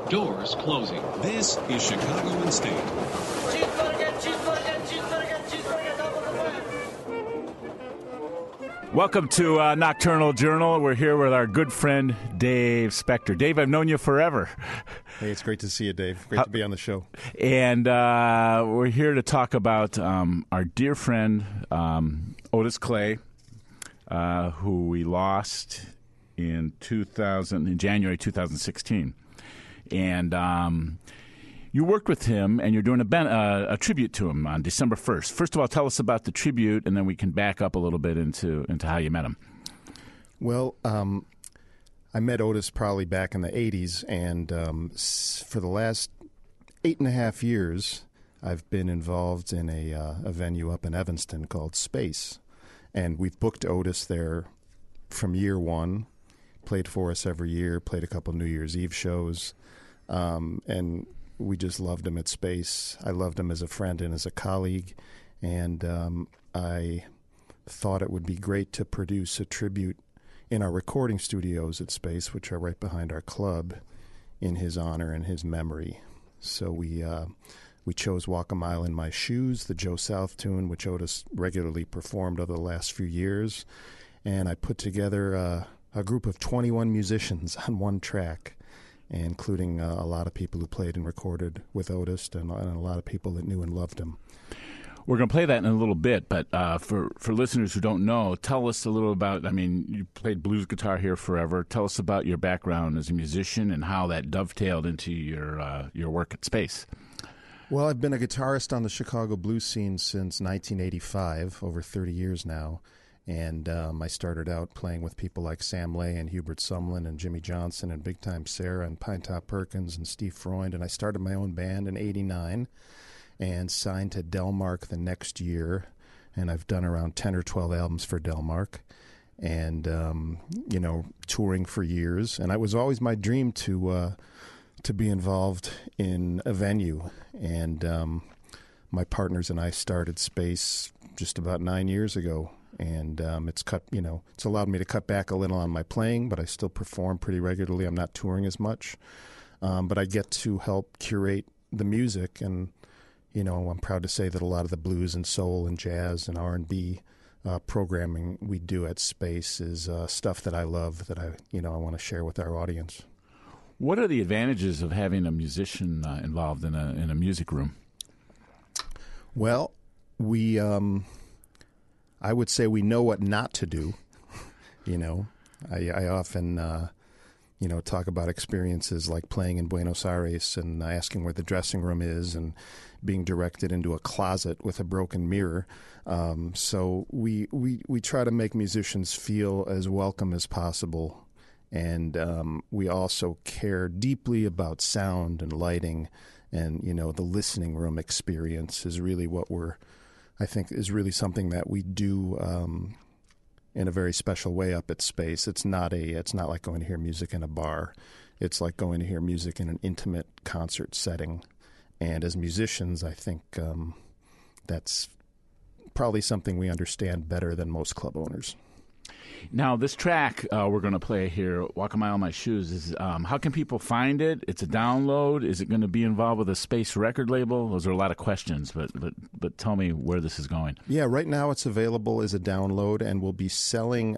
Doors closing. This is Chicago in State. Cheeseburger, cheeseburger, cheeseburger, cheeseburger, double the bread. Welcome to Nocturnal Journal. We're here with our good friend Dave Spector. Dave, I've known you forever. Hey, it's great to see you, Dave. Great to be on the show. And we're here to talk about our dear friend Otis Clay, who we lost in January 2016. And you worked with him, and you're doing a tribute to him on December 1st. First of all, tell us about the tribute, and then we can back up a little bit into how you met him. Well, I met Otis probably back in the 80s, and for the last 8.5 years, I've been involved in a venue up in Evanston called Space. And we've booked Otis there from year one, played for us every year, played a couple New Year's Eve shows, and we just loved him at Space. I loved him as a friend and as a colleague, and I thought it would be great to produce a tribute in our recording studios at Space, which are right behind our club, in his honor and his memory. So we chose Walk a Mile in My Shoes, the Joe South tune, which Otis regularly performed over the last few years, and I put together a group of 21 musicians on one track, including a lot of people who played and recorded with Otis and a lot of people that knew and loved him. We're going to play that in a little bit, but for listeners who don't know, tell us a little about, you played blues guitar here forever. Tell us about your background as a musician and how that dovetailed into your work at Space. Well, I've been a guitarist on the Chicago blues scene since 1985, over 30 years now. And I started out playing with people like Sam Lay and Hubert Sumlin and Jimmy Johnson and Big Time Sarah and Pinetop Perkins and Steve Freund. And I started my own band in '89 and signed to Delmark the next year. And I've done around 10 or 12 albums for Delmark and, touring for years. And it was always my dream to be involved in a venue. And my partners and I started Space just about 9 years ago. And it's allowed me to cut back a little on my playing, but I still perform pretty regularly. I'm not touring as much, but I get to help curate the music. And I'm proud to say that a lot of the blues and soul and jazz and R&B programming we do at Space is stuff that I love that I want to share with our audience. What are the advantages of having a musician involved in a music room? Well, I would say we know what not to do. I often, talk about experiences like playing in Buenos Aires and asking where the dressing room is and being directed into a closet with a broken mirror. So we try to make musicians feel as welcome as possible. And we also care deeply about sound and lighting. And, the listening room experience is really what I think is really something that we do in a very special way up at Space. It's not like going to hear music in a bar. It's like going to hear music in an intimate concert setting. And as musicians, I think that's probably something we understand better than most club owners. Now, this track we're going to play here, Walk a Mile in My Shoes, is how can people find it? It's a download. Is it going to be involved with a Space record label? Those are a lot of questions, but tell me where this is going. Yeah, right now it's available as a download, and we'll be selling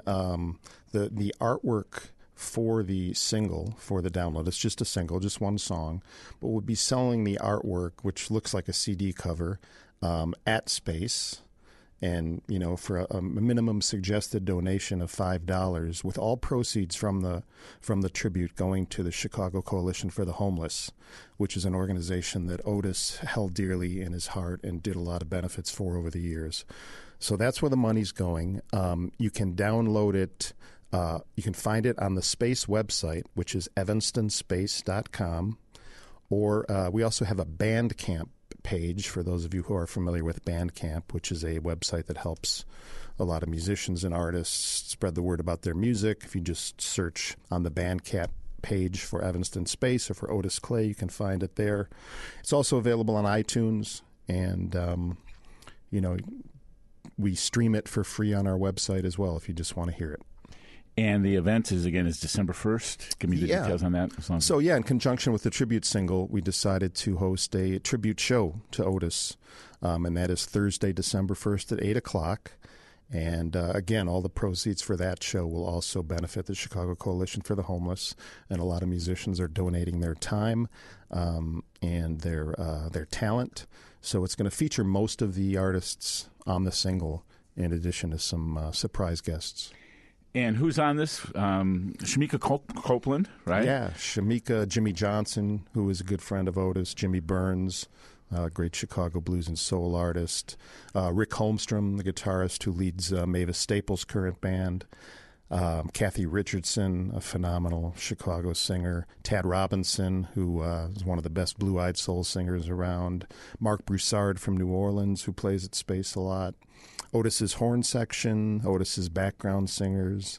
the artwork for the single, for the download. It's just a single, just one song. But we'll be selling the artwork, which looks like a CD cover, at Space. And, for a minimum suggested donation of $5, with all proceeds from the tribute going to the Chicago Coalition for the Homeless, which is an organization that Otis held dearly in his heart and did a lot of benefits for over the years. So that's where the money's going. You can download it. You can find it on the Space website, which is evanstonspace.com. Or we also have a Bandcamp page for those of you who are familiar with Bandcamp, which is a website that helps a lot of musicians and artists spread the word about their music. If you just search on the Bandcamp page for Evanston Space or for Otis Clay, you can find it there. It's also available on iTunes, and we stream it for free on our website as well if you just want to hear it. And the event is December 1st. Give me the details on that. So, in conjunction with the tribute single, we decided to host a tribute show to Otis, and that is Thursday, December 1st at 8 o'clock. And again, all the proceeds for that show will also benefit the Chicago Coalition for the Homeless, and a lot of musicians are donating their time and their talent. So it's going to feature most of the artists on the single, in addition to some surprise guests. And who's on this? Shamika Copeland, right? Yeah, Shamika, Jimmy Johnson, who is a good friend of Otis, Jimmy Burns, great Chicago blues and soul artist, Rick Holmstrom, the guitarist who leads Mavis Staples' current band, Kathy Richardson, a phenomenal Chicago singer, Tad Robinson, who is one of the best blue-eyed soul singers around, Mark Broussard from New Orleans, who plays at Space a lot, Otis's horn section, Otis's background singers,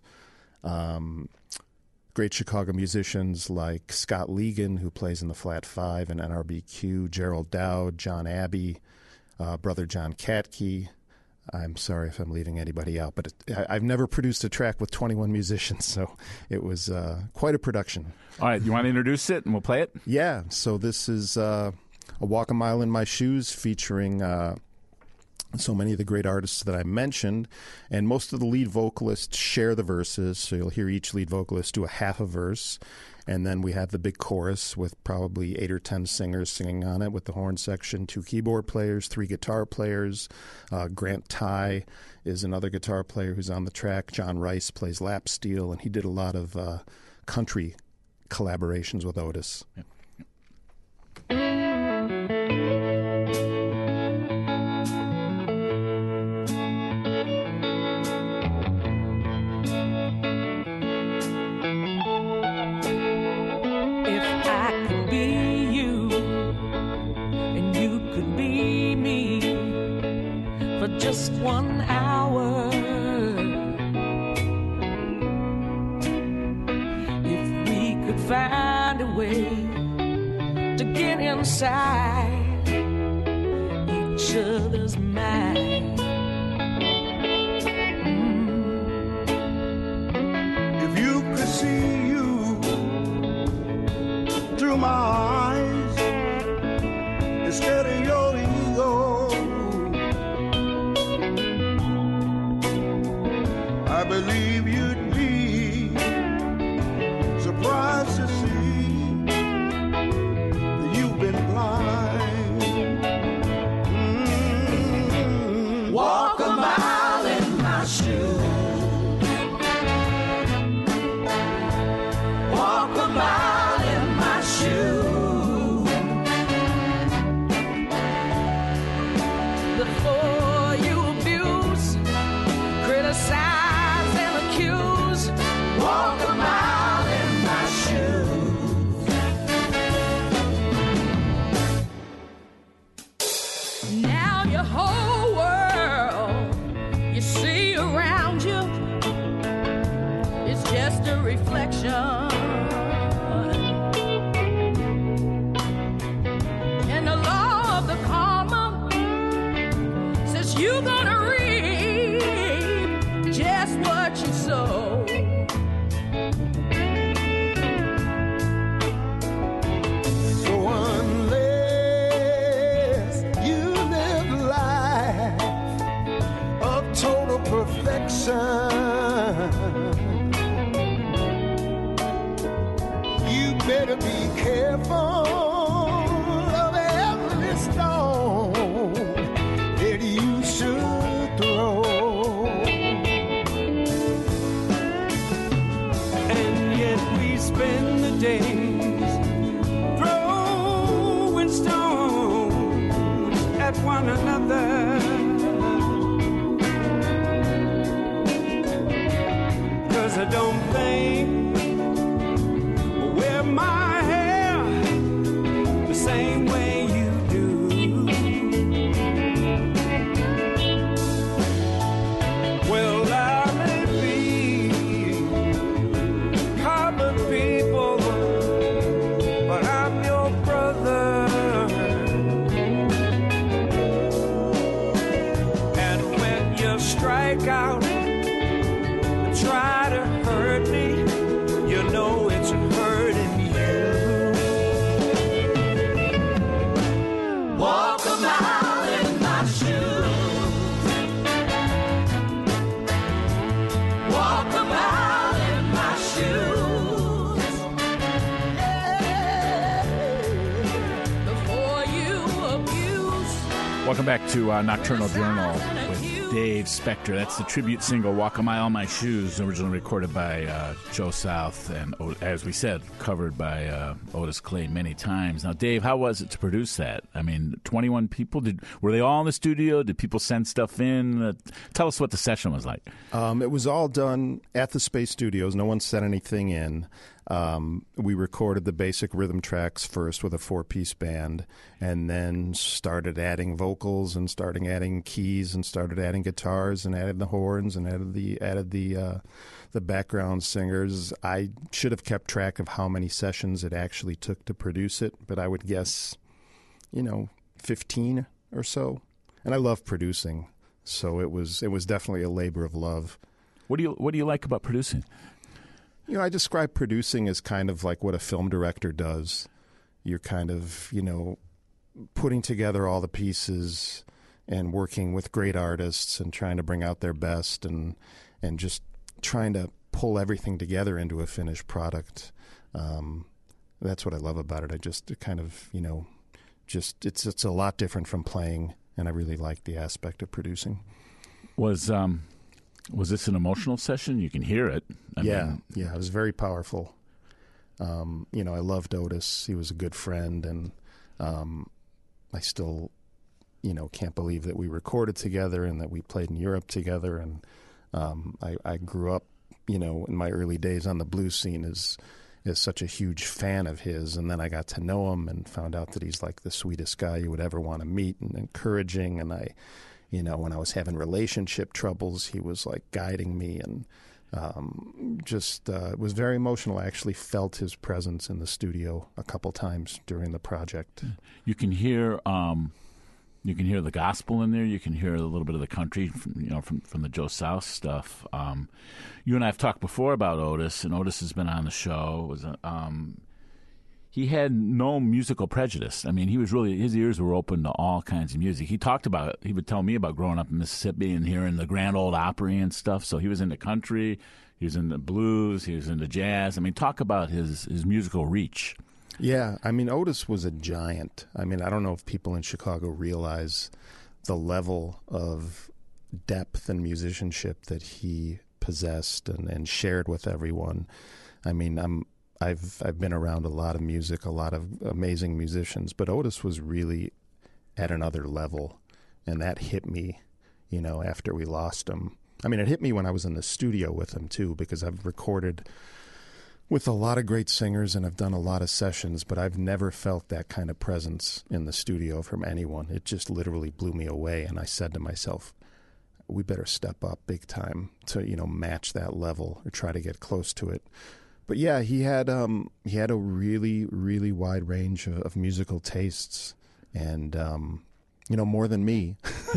great Chicago musicians like Scott Legan, who plays in the Flat Five and NRBQ, Gerald Dowd, John Abbey, brother John Katke. I'm sorry if I'm leaving anybody out, but I've never produced a track with 21 musicians, so it was quite a production. All right, you want to introduce it and we'll play it? Yeah, so this is A Walk a Mile in My Shoes featuring so many of the great artists that I mentioned, and most of the lead vocalists share the verses, so you'll hear each lead vocalist do a half a verse, and then we have the big chorus with probably 8 or 10 singers singing on it with the horn section, 2 keyboard players, 3 guitar players. Grant Ty is another guitar player who's on the track. John Rice plays lap steel, and he did a lot of country collaborations with Otis. Yep. Just 1 hour. If we could find a way to get inside each other's mind. If you could see you through my eyes instead of your ego, I believe you'd be surprised to see that you've been blind. Walk a mile in my shoes. Walk a mile in my shoes. Before you abuse, criticize, walk a mile in my shoes. Now your whole world you see around you is just a reflection. And the law of the karma says you're gonna reap just what you sow. You better be careful of every stone that you should throw. And yet we spend the days throwing stones at one another. I don't think I'll wear my hair the same way you do. Well, I may be common people, but I'm your brother. And when you strike out, try to hurt Welcome back to Nocturnal Journal with Dave Spector. That's the tribute single, Walk a Mile in My Shoes, originally recorded by Joe South and, as we said, covered by Otis Clay many times. Now, Dave, how was it to produce that? I mean, 21 people, were they all in the studio? Did people send stuff in? Tell us what the session was like. It was all done at the Space Studios. No one sent anything in. We recorded the basic rhythm tracks first with a 4-piece band, and then started adding vocals and started adding keys and started adding guitars and added the horns and added the background singers. I should have kept track of how many sessions it actually took to produce it, but I would guess, 15 or so. And I love producing, so it was definitely a labor of love. What do you like about producing? I describe producing as kind of like what a film director does. You're kind of, putting together all the pieces and working with great artists and trying to bring out their best and just trying to pull everything together into a finished product. That's what I love about it. I just kind of, it's a lot different from playing, and I really like the aspect of producing. Was this an emotional session? You can hear it. Yeah, it was very powerful. I loved Otis. He was a good friend, and I still, can't believe that we recorded together and that we played in Europe together. And I grew up, in my early days on the blues scene as such a huge fan of his, and then I got to know him and found out that he's like the sweetest guy you would ever want to meet and encouraging. And when I was having relationship troubles, he was like guiding me, and it was very emotional. I actually felt his presence in the studio a couple times during the project. You can hear the gospel in there. You can hear a little bit of the country from the Joe South stuff. You and I have talked before about Otis, and Otis has been on the show. He had no musical prejudice. I mean, his ears were open to all kinds of music. He would tell me about growing up in Mississippi and hearing the Grand Ole Opry and stuff. So he was into country, he was into blues, he was into jazz. I mean, talk about his musical reach. Yeah, I mean, Otis was a giant. I mean, I don't know if people in Chicago realize the level of depth and musicianship that he possessed and shared with everyone. I mean, I've been around a lot of music, a lot of amazing musicians, but Otis was really at another level, and that hit me, after we lost him. I mean, it hit me when I was in the studio with him, too, because I've recorded with a lot of great singers and I've done a lot of sessions, but I've never felt that kind of presence in the studio from anyone. It just literally blew me away, and I said to myself, we better step up big time to, match that level or try to get close to it. But yeah, he had a really, really wide range of musical tastes, and more than me.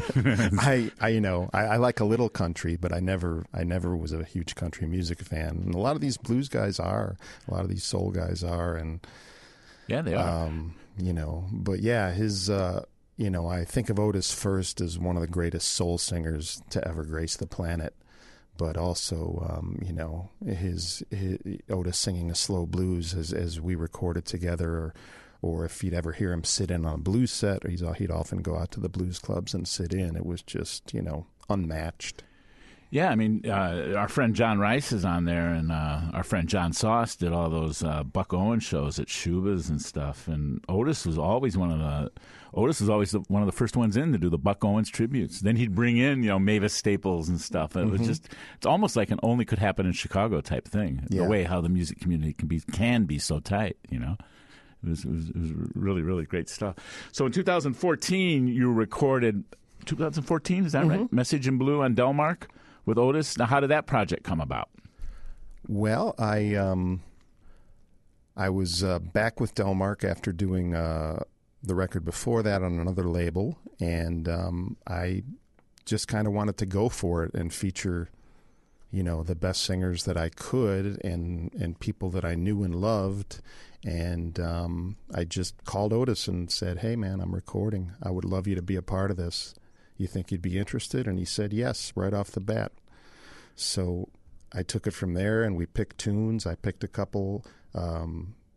I like a little country, but I never was a huge country music fan. And a lot of these blues guys are, a lot of these soul guys are, and yeah, they are. But yeah, his I think of Otis first as one of the greatest soul singers to ever grace the planet. But also, his Otis singing a slow blues as we recorded together, or if you'd ever hear him sit in on a blues set, or he'd often go out to the blues clubs and sit in. It was just, unmatched. Yeah, I mean, our friend John Rice is on there, and our friend John Sauce did all those Buck Owens shows at Schuba's and stuff. And Otis was always one of the first ones in to do the Buck Owens tributes. Then he'd bring in, Mavis Staples and stuff. It was just, it's almost like an only could happen in Chicago type thing. Yeah. The way how the music community can be so tight, It was really, really great stuff. So in 2014, you recorded 2014, is that right? Message in Blue on Delmark with Otis. Now, how did that project come about? Well, I was back with Delmark after doing the record before that on another label, and I just kind of wanted to go for it and feature, the best singers that I could and people that I knew and loved. And I just called Otis and said, hey, man, I'm recording. I would love you to be a part of this. You think you'd be interested? And he said yes, right off the bat. So I took it from there, and we picked tunes. I picked a couple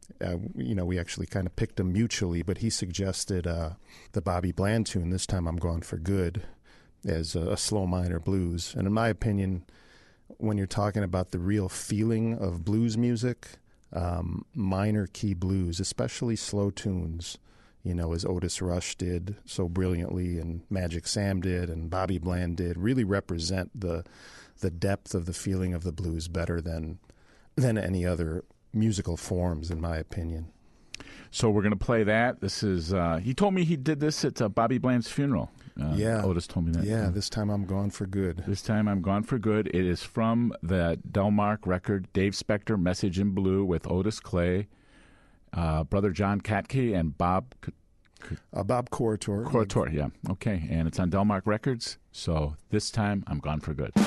We actually kind of picked them mutually, but he suggested the Bobby Bland tune, This Time I'm Gone for Good, as a slow minor blues. And in my opinion, when you're talking about the real feeling of blues music, minor key blues, especially slow tunes, as Otis Rush did so brilliantly and Magic Sam did and Bobby Bland did, really represent the depth of the feeling of the blues better than any other musical forms, in my opinion. So we're going to play that. This is, he told me he did this at Bobby Bland's funeral. Otis told me that. Yeah, This Time I'm Gone for Good. This Time I'm Gone for Good. It is from the Delmark record, Dave Spector, Message in Blue with Otis Clay, Brother John Katke, and Bob Corritore. Corritore, yeah. Okay, and it's on Delmark Records. So This Time I'm Gone for Good.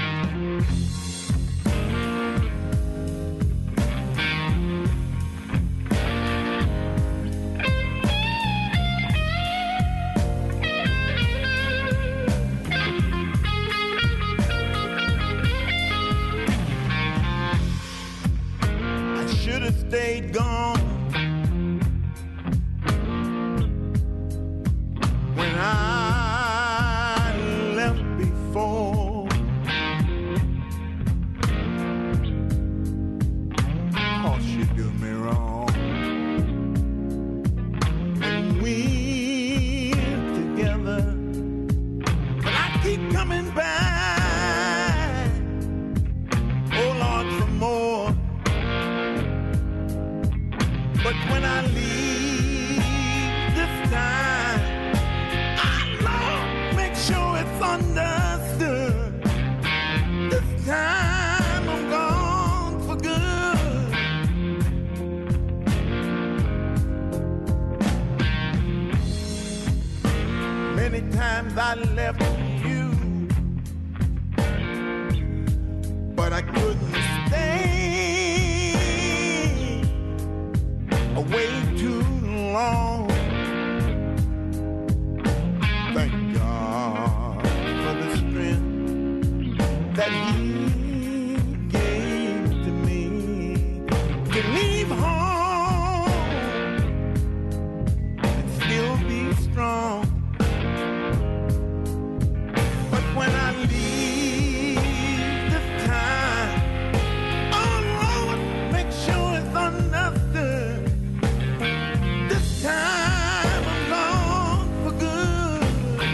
Stayed gone when I left before. Oh, she do me wrong when we're together, but I keep coming back. Oh Lord, for more. But when I leave this time, Lord, make sure it's understood. This time I'm gone for good. Many times I left you, but I couldn't stay away too long. Thank God for the strength that He gave to me to leave home and still be strong. But when I leave this time, oh Lord, make sure it's understood. Time I'm gone for good.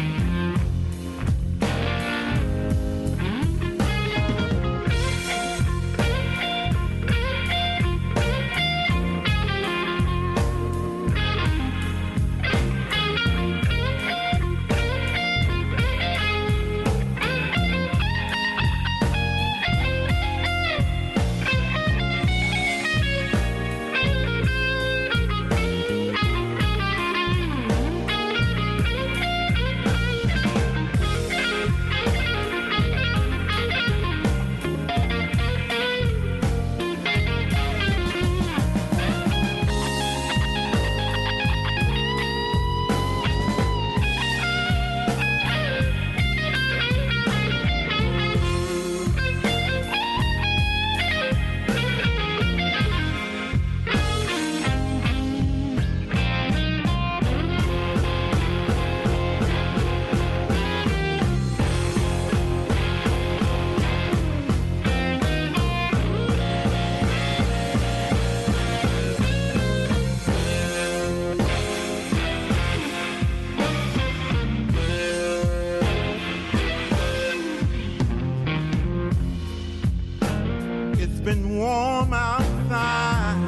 warm outside,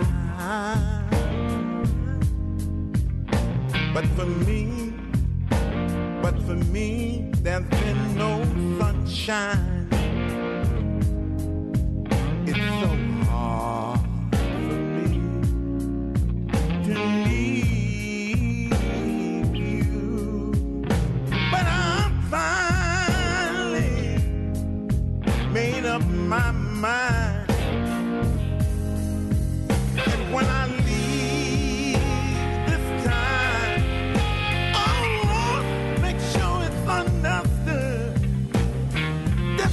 but for me, there's been no sunshine. It's so hard for me to leave you, but I'm finally made up my mind. And when I leave this time, oh Lord, make sure it's understood. This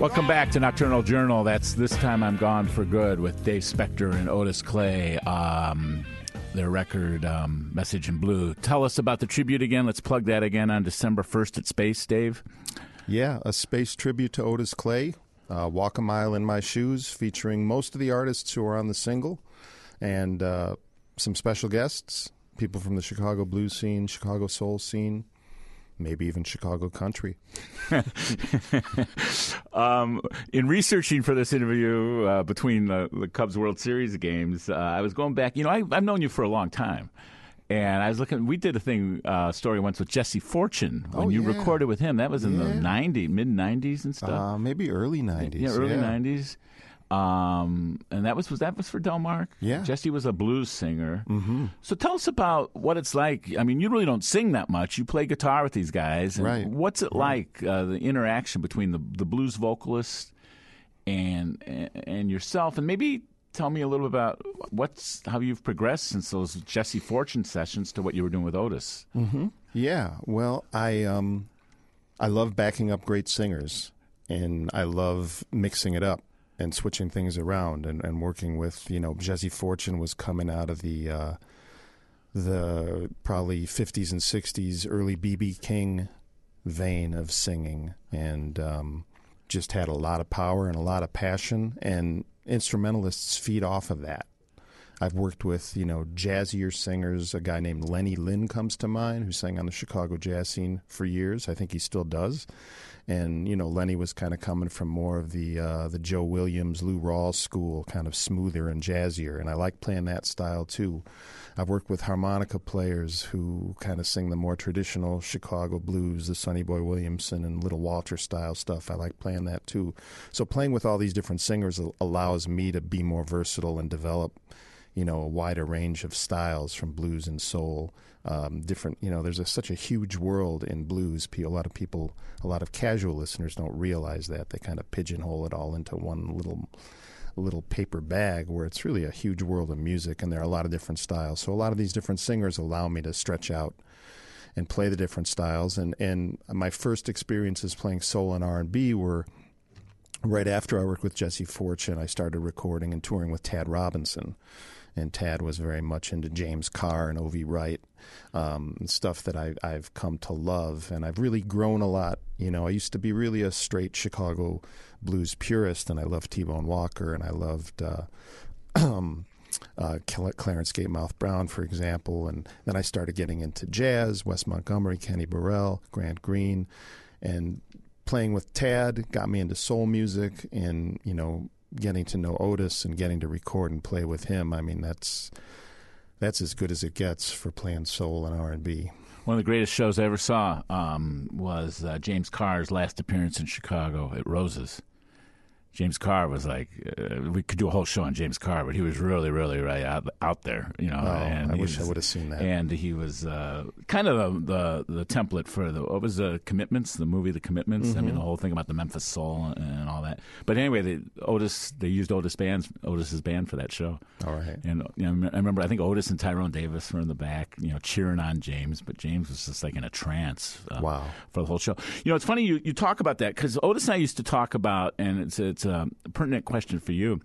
Welcome back to Nocturnal Journal. That's This Time I'm Gone for Good with Dave Spector and Otis Clay. Their record, Message in Blue. Tell us about the tribute again. Let's plug that again on December 1st at Space, Dave. Yeah, a space tribute to Otis Clay. Walk a Mile in My Shoes, featuring most of the artists who are on the single and some special guests, people from the Chicago blues scene, Chicago soul scene, maybe even Chicago country. In researching for this interview between the Cubs World Series games, I was going back. You know, I've known you for a long time. And I was looking. We did a story once with Jesse Fortune when you recorded with him. That was in the mid '90s and stuff. Maybe early '90s. Yeah, early '90s. And that was for Del Mark. Yeah, Jesse was a blues singer. Mm-hmm. So tell us about what it's like. I mean, you really don't sing that much. You play guitar with these guys. And right. What's it like? The interaction between the blues vocalist and yourself, and maybe tell me a little about how you've progressed since those Jesse Fortune sessions to what you were doing with Otis. Mm-hmm. Yeah, well, I love backing up great singers, and I love mixing it up and switching things around and working with, Jesse Fortune was coming out of the probably 50s and 60s early B.B. King vein of singing, and just had a lot of power and a lot of passion, and instrumentalists feed off of that. I've worked with, jazzier singers. A guy named Lenny Lynn comes to mind, who sang on the Chicago jazz scene for years. I think he still does. And, Lenny was kind of coming from more of the Joe Williams, Lou Rawls school, kind of smoother and jazzier. And I like playing that style, too. I've worked with harmonica players who kind of sing the more traditional Chicago blues, the Sonny Boy Williamson and Little Walter style stuff. I like playing that, too. So playing with all these different singers allows me to be more versatile and develop a wider range of styles from blues and soul. Different, there's such a huge world in blues. A lot of casual listeners don't realize that. They kind of pigeonhole it all into one little paper bag, where it's really a huge world of music, and there are a lot of different styles. So a lot of these different singers allow me to stretch out and play the different styles. And my first experiences playing soul and R&B were right after I worked with Jesse Fortune. I started recording and touring with Tad Robinson. And Tad was very much into James Carr and O.V. Wright, and stuff that I've come to love. And I've really grown a lot. I used to be really a straight Chicago blues purist, and I loved T-Bone Walker, and I loved Clarence Gatemouth Brown, for example. And then I started getting into jazz, Wes Montgomery, Kenny Burrell, Grant Green. And playing with Tad got me into soul music, and, getting to know Otis and getting to record and play with him. I mean, that's as good as it gets for playing soul and R&B. One of the greatest shows I ever saw was James Carr's last appearance in Chicago at Rose's. James Carr was like, we could do a whole show on James Carr, but he was really, really right out there, And I wish I would have seen that. And he was kind of the template for what was the Commitments, the movie The Commitments. Mm-hmm. I mean, the whole thing about the Memphis Soul and all that. But anyway, they used Otis's band for that show. All right. And I remember, I think Otis and Tyrone Davis were in the back, cheering on James, but James was just like in a trance. Wow. For the whole show. It's funny you talk about that, because Otis and I used to talk about, and it's a pertinent question for you.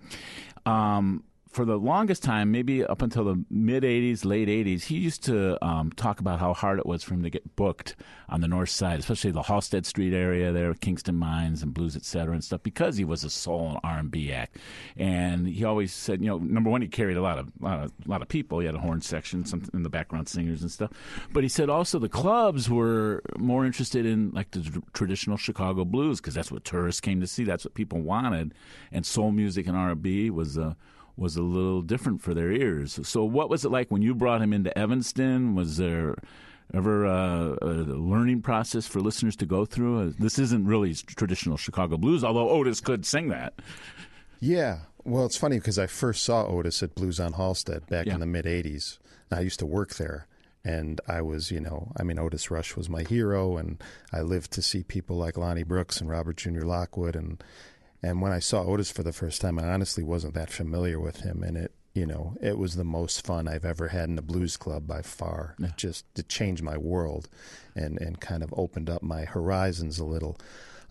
For the longest time, maybe up until the mid-'80s, late '80s, he used to talk about how hard it was for him to get booked on the north side, especially the Halsted Street area there, Kingston Mines and Blues, et cetera, and stuff, because he was a soul and R&B act. And he always said, number one, he carried a lot of people. He had a horn section, some in the background singers and stuff. But he said also the clubs were more interested in like the traditional Chicago blues, because that's what tourists came to see. That's what people wanted. And soul music and R&B was a little different for their ears. So what was it like when you brought him into Evanston? Was there ever a learning process for listeners to go through? This isn't really traditional Chicago blues, although Otis could sing that. Yeah. Well, it's funny because I first saw Otis at Blues on Halsted back in the mid-'80s. I used to work there. And I was, Otis Rush was my hero, and I lived to see people like Lonnie Brooks and Robert Jr. Lockwood. And when I saw Otis for the first time, I honestly wasn't that familiar with him. And it was the most fun I've ever had in a blues club by far. Yeah. It changed my world and kind of opened up my horizons a little.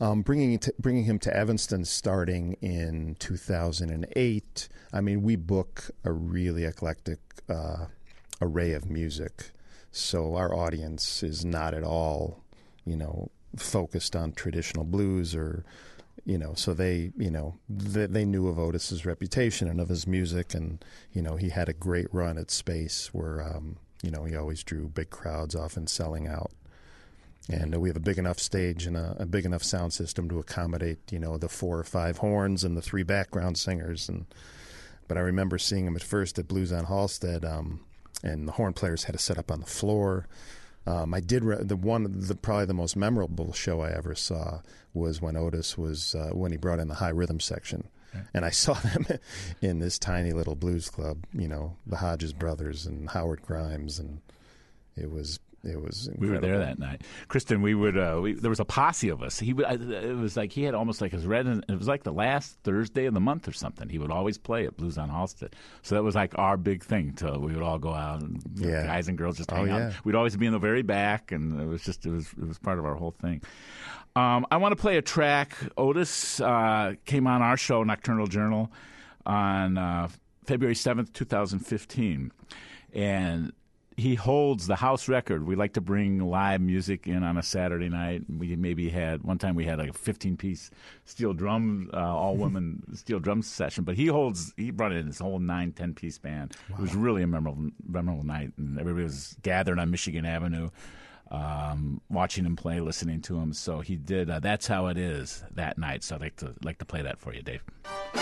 Bringing him to Evanston starting in 2008. I mean, we book a really eclectic array of music, so our audience is not at all, focused on traditional blues or, so they knew of Otis's reputation and of his music, and he had a great run at Space where he always drew big crowds, often selling out. And we have a big enough stage and a big enough sound system to accommodate, the 4 or 5 horns and the 3 background singers. But I remember seeing him at first at Blues on Halstead, and the horn players had to set up on the floor. I did probably the most memorable show I ever saw was when Otis was when he brought in the high rhythm section, and I saw them in this tiny little blues club. The Hodges brothers and Howard Grimes, and it was incredible. We were there that night, Kristen. We would there was a posse of us. It was like he had almost like his it was like the last Thursday of the month or something. He would always play at Blues on Halstead, so that was like our big thing. We would all go out, and guys and girls just hang out. We'd always be in the very back, and it was part of our whole thing. I want to play a track. Otis came on our show, Nocturnal Journal, on February 7th, 2015, and he holds the house record. We like to bring live music in on a Saturday night. We maybe had one time we had like a 15-piece steel drum, all-women steel drum session. But he brought in his whole 9-10-piece band. Wow. It was really a memorable night, and everybody was gathered on Michigan Avenue, watching him play, listening to him. So he did. That's How It Is that night. So I'd like to play that for you, Dave.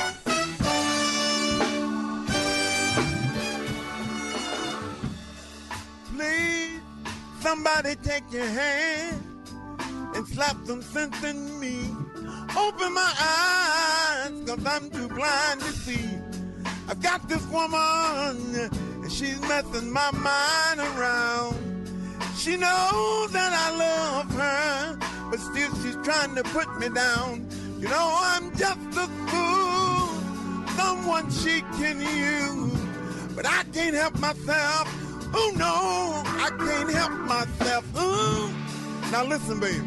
Please, somebody take your hand and slap some sense in me. Open my eyes, 'cause I'm too blind to see. I've got this woman, and she's messing my mind around. She knows that I love her, but still she's trying to put me down. I'm just a fool, someone she can use, but I can't help myself. Oh no, I can't help myself. Ooh. Now listen, baby.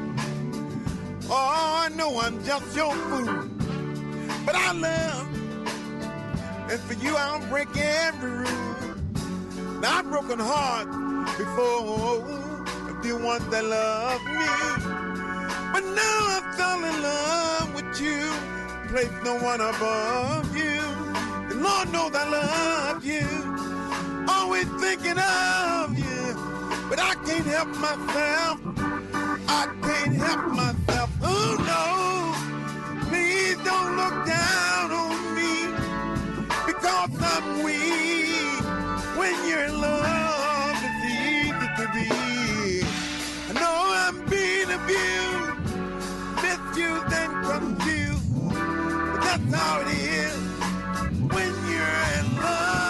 Oh, I know I'm just your fool, but I love, and for you I'll break every rule. Now I've broken heart before of the ones that love me, but now I fell in love with you. Place no one above you. The Lord knows I love you. Always thinking of you, but I can't help myself. I can't help myself. Oh no, please don't look down on me, because I'm weak. When you're in love, it's easy to be. I know I'm being abused, misused and confused, but that's how it is when you're in love.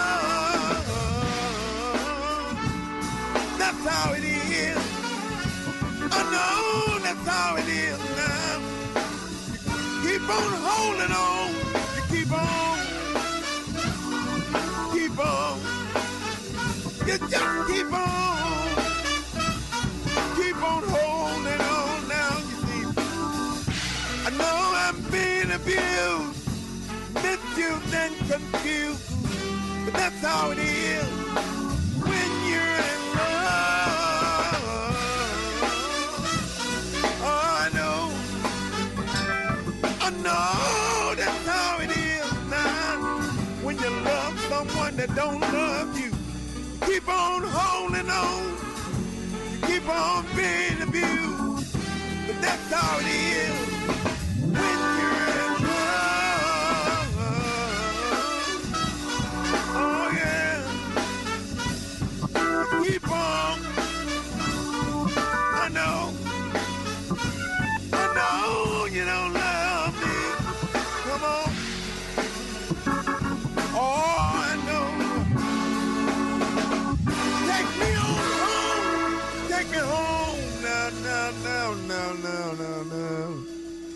That's how it is. I know that's how it is now. Keep on holding on. You keep on. Keep on. You just keep on. Keep on holding on now, you see. I know I'm being abused, misused and confused, but that's how it is when you're in love. Oh, I know that's how it is now. When you love someone that don't love you, keep on holding on. You keep on being abused, but that's how it is when you're in love. Oh yeah. Keep on. I know you don't love me. Come on. Oh, I know. Take me on home. Take me home. Now.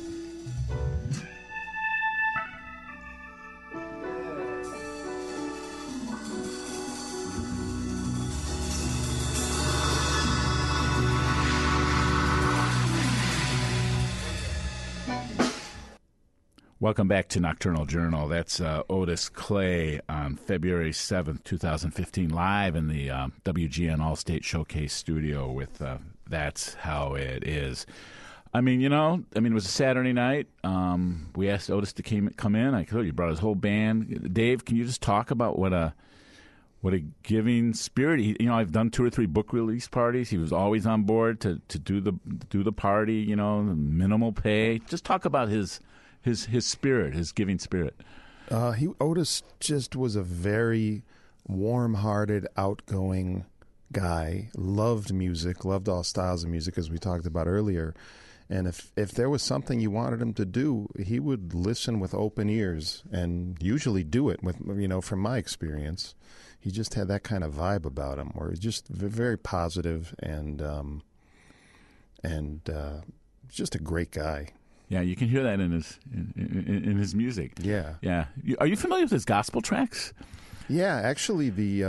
Welcome back to Nocturnal Journal. That's Otis Clay on February 7th, 2015, live in the WGN All-State Showcase studio with That's How It Is. I mean, it was a Saturday night. We asked Otis to come in. I told you, he brought his whole band. Dave, can you just talk about what a giving spirit? I've done 2 or 3 book release parties. He was always on board to do the party. Minimal pay. Just talk about his spirit, his giving spirit. Otis just was a very warm-hearted, outgoing guy. Loved music, loved all styles of music, as we talked about earlier. And if there was something you wanted him to do, he would listen with open ears and usually do it. From my experience, he just had that kind of vibe about him, where he's just very positive and just a great guy. Yeah, you can hear that in his music. Yeah. Yeah. Are you familiar with his gospel tracks? Yeah, actually, the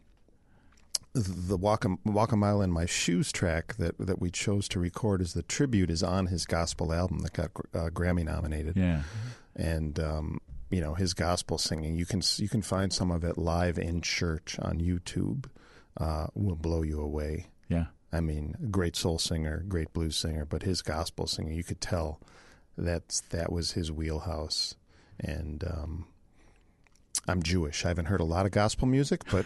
Walk a Mile in My Shoes track that we chose to record as the tribute is on his gospel album that got Grammy nominated. Yeah. And his gospel singing, you can find some of it live in church on YouTube. Will blow you away. Yeah. I mean, great soul singer, great blues singer, but his gospel singing, you could tell that was his wheelhouse. And I'm Jewish. I haven't heard a lot of gospel music, but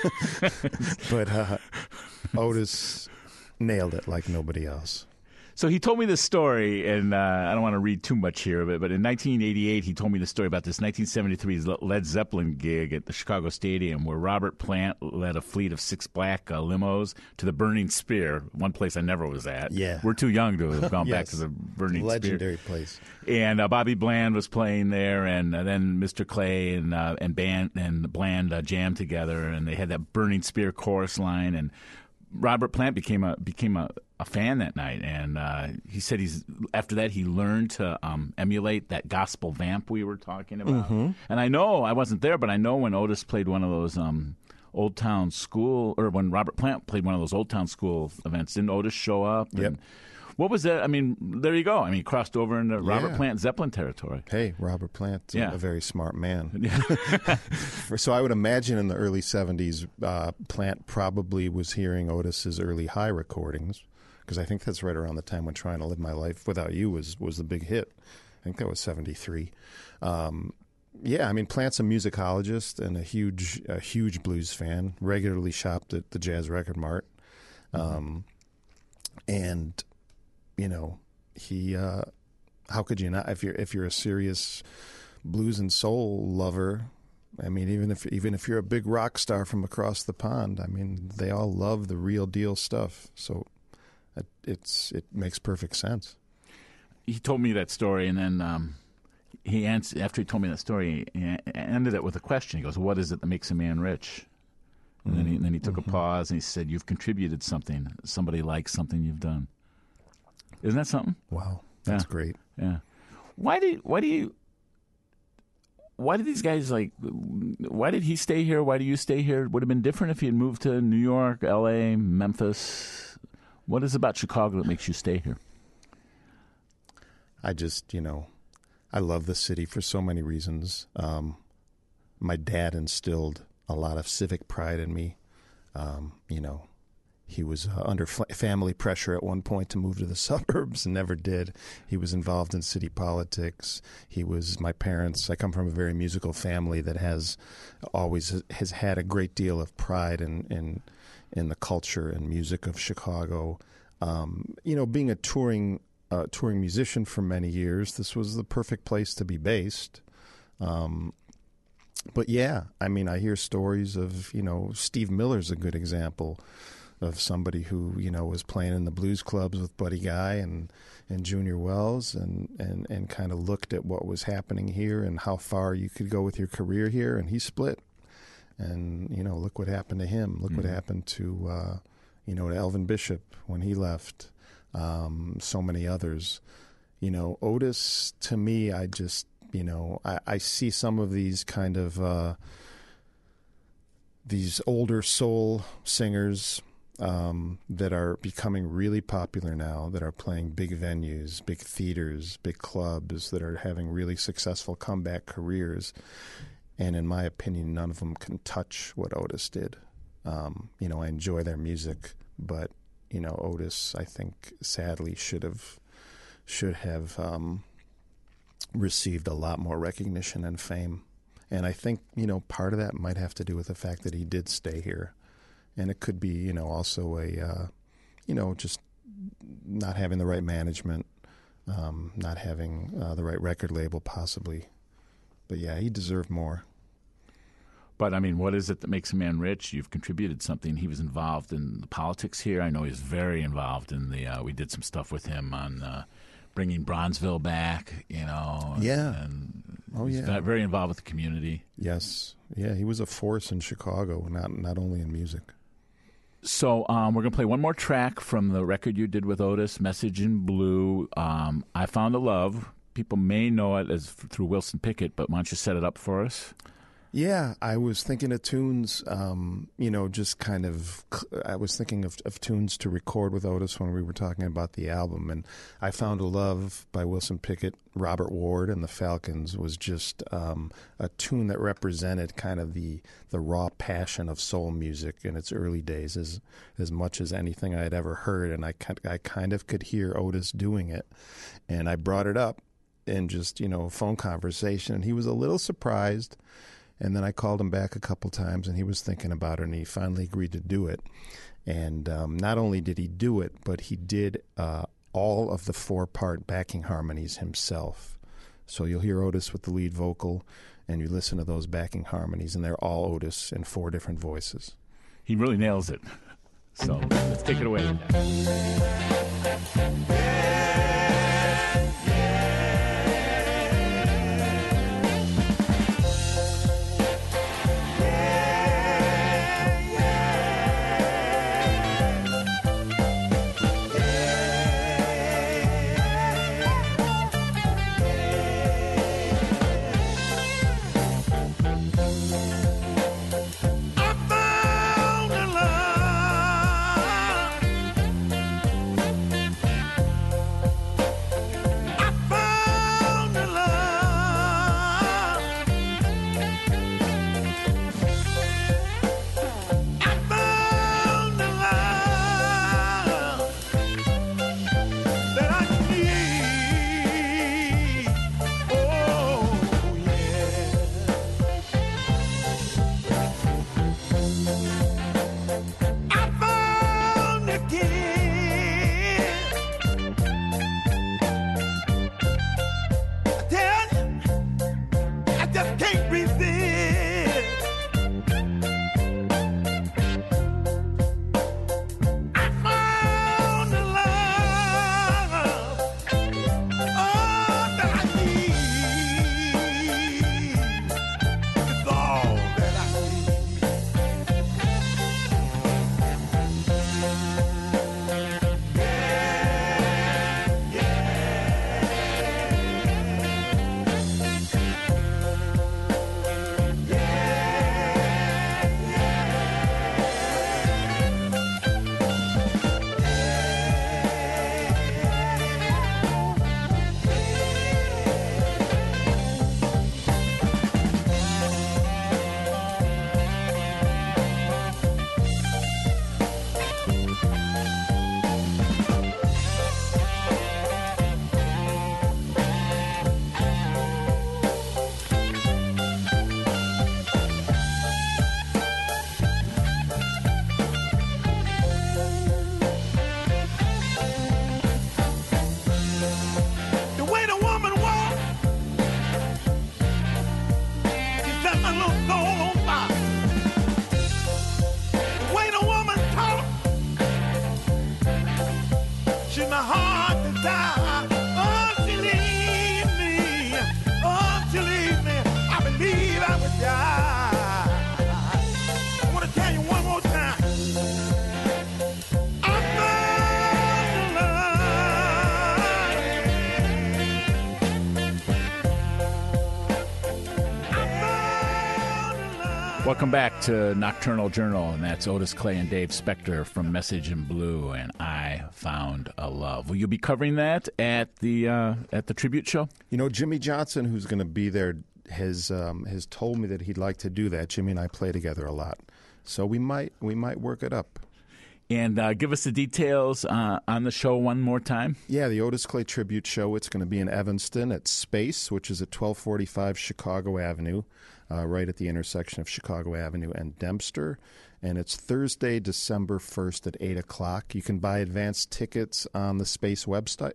Otis nailed it like nobody else. So he told me this story, and I don't want to read too much here of it, but in 1988, he told me the story about this 1973 Led Zeppelin gig at the Chicago Stadium where Robert Plant led a fleet of 6 black limos to the Burning Spear, one place I never was at. Yeah. We're too young to have gone Yes. back to the Burning Legendary Spear. place. And Bobby Bland was playing there, and then Mr. Clay and Bland jammed together, and they had that Burning Spear chorus line, and Robert Plant became a fan that night, and he said after that he learned to emulate that gospel vamp we were talking about. Mm-hmm. And I know I wasn't there, but I know when Otis played one of those Old Town School, or when Robert Plant played one of those Old Town School events, didn't Otis show up? Yep. And what was that? I mean, there you go. I mean, he crossed over into Robert Plant Zeppelin territory. Hey, Robert Plant, Yeah. a very smart man. So I would imagine in the early 70s, Plant probably was hearing Otis's early High recordings, because I think that's right around the time when Trying to Live My Life Without You was the big hit. I think that was 73. Yeah, I mean, Plant's a musicologist and a huge blues fan, regularly shopped at the Jazz Record Mart. And he how could you not, if you're a serious blues and soul lover? I mean, even if you're a big rock star from across the pond, I mean, they all love the real deal stuff. So it makes perfect sense. He told me that story, and then he answered, after he told me that story, he ended it with a question. He goes, "What is it that makes a man rich?" And then he took a pause, and he said, "You've contributed something. Somebody likes something you've done." Isn't that something? Wow, that's great. Yeah. Why did these guys why did he stay here? Why do you stay here? Would have been different if he had moved to New York, L.A., Memphis. What is it about Chicago that makes you stay here? I just, I love the city for so many reasons. My dad instilled a lot of civic pride in me. He was under family pressure at one point to move to the suburbs and never did. He was involved in city politics. My parents, I come from a very musical family that has had a great deal of pride in the culture and music of Chicago. Being a touring musician for many years, this was the perfect place to be based. But yeah, I mean, I hear stories of, Steve Miller's a good example of somebody who, was playing in the blues clubs with Buddy Guy and Junior Wells and kind of looked at what was happening here and how far you could go with your career here, and he split. And, look what happened to him. Look what happened to, to Elvin Bishop when he left. So many others. Otis, to me, I just, I see some of these kind of these older soul singers that are becoming really popular now, that are playing big venues, big theaters, big clubs, that are having really successful comeback careers. And in my opinion, none of them can touch what Otis did. I enjoy their music, but Otis, I think, sadly should have received a lot more recognition and fame. And I think part of that might have to do with the fact that he did stay here, and it could be also a just not having the right management, not having the right record label, possibly. But yeah, he deserved more. But, I mean, what is it that makes a man rich? You've contributed something. He was involved in the politics here. I know he's very involved in we did some stuff with him on bringing Bronzeville back, Yeah. And he's very involved with the community. Yes. Yeah, he was a force in Chicago, not only in music. So we're going to play one more track from the record you did with Otis, Message in Blue, I Found a Love. People may know it as through Wilson Pickett, but why don't you set it up for us? Yeah, I was thinking of tunes, I was thinking of tunes to record with Otis when we were talking about the album. And I Found a Love by Wilson Pickett, Robert Ward, and the Falcons was just a tune that represented kind of the raw passion of soul music in its early days, as much as anything I had ever heard. And I kind of could hear Otis doing it. And I brought it up in just, a phone conversation, and he was a little surprised. And then I called him back a couple times, and he was thinking about it, and he finally agreed to do it. And not only did he do it, but he did all of the 4-part backing harmonies himself. So you'll hear Otis with the lead vocal, and you listen to those backing harmonies, and they're all Otis in 4 different voices. He really nails it. So let's take it away. I Welcome back to Nocturnal Journal, and that's Otis Clay and Dave Spector from Message in Blue, and I Found a Love. Will you be covering that at the tribute show? You know, Jimmy Johnson, who's going to be there, has told me that he'd like to do that. Jimmy and I play together a lot, so we might work it up. And give us the details on the show one more time. Yeah, the Otis Clay Tribute Show. It's going to be in Evanston at Space, which is at 1245 Chicago Avenue, right at the intersection of Chicago Avenue and Dempster. And it's Thursday, December 1st at 8 o'clock. You can buy advance tickets on the Space website,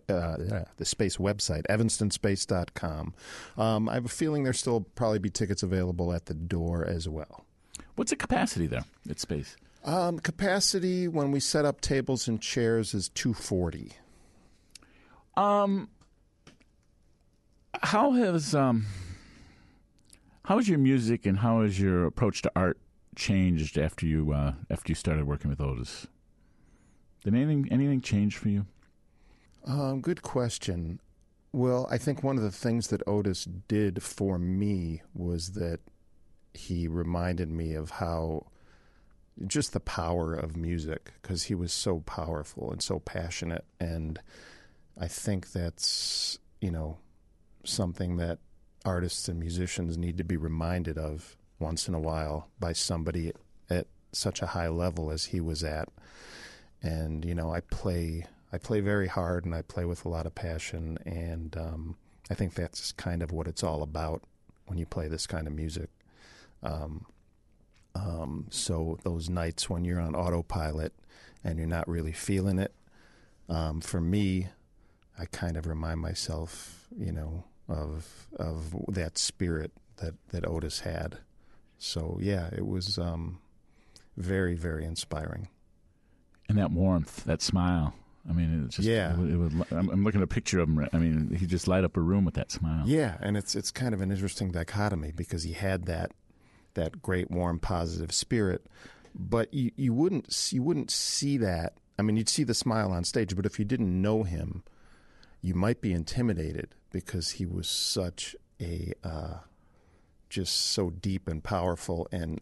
evanstonspace.com. I have a feeling there'll still probably be tickets available at the door as well. What's the capacity there at Space? Capacity when we set up tables and chairs is 240. How has your music and how has your approach to art changed after you started working with Otis? Did anything change for you? Good question. Well, I think one of the things that Otis did for me was that he reminded me of how just the power of music, because he was so powerful and so passionate. And I think that's, something that artists and musicians need to be reminded of once in a while by somebody at such a high level as he was at. And, I play very hard and I play with a lot of passion. And I think that's kind of what it's all about when you play this kind of music. So those nights when you're on autopilot and you're not really feeling it, for me, I kind of remind myself, of that spirit that Otis had. So yeah, it was very, very inspiring. And that warmth, that smile. I mean, it's just, yeah. I'm looking at a picture of him. I mean, he just light up a room with that smile. Yeah, and it's kind of an interesting dichotomy because he had that great, warm, positive spirit, but you wouldn't see that. I mean, you'd see the smile on stage, but if you didn't know him, you might be intimidated because he was such a just so deep and powerful and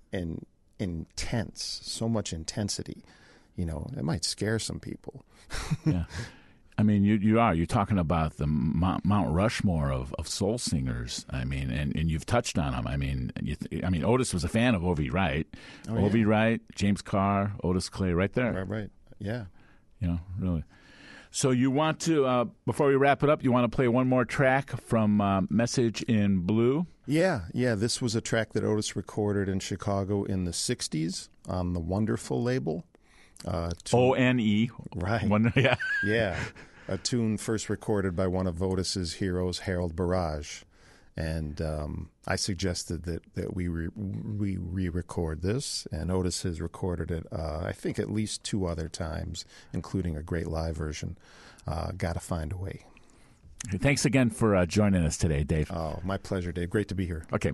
intense, so much intensity. It might scare some people. Yeah. I mean, you're talking about the Mount Rushmore of soul singers. I mean, and you've touched on them. I mean, Otis was a fan of O.V. Wright. Oh, O.V. yeah. Wright, James Carr, Otis Clay, right there. Right. Yeah. Really. So you want to, before we wrap it up, you want to play one more track from Message in Blue? Yeah. This was a track that Otis recorded in Chicago in the 60s on the Wonderful label. O-N-E. Right. Yeah. Yeah. A tune first recorded by one of Otis's heroes, Harold Barrage. And I suggested that we re-record this, and Otis has recorded it, I think, at least 2 other times, including a great live version. Gotta Find a Way. Thanks again for joining us today, Dave. Oh, my pleasure, Dave. Great to be here. Okay.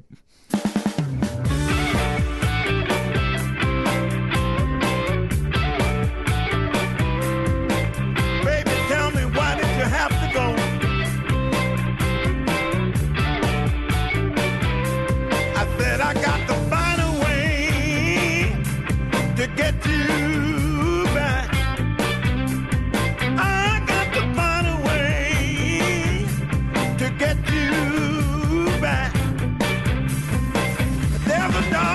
Get you back. There's a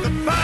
the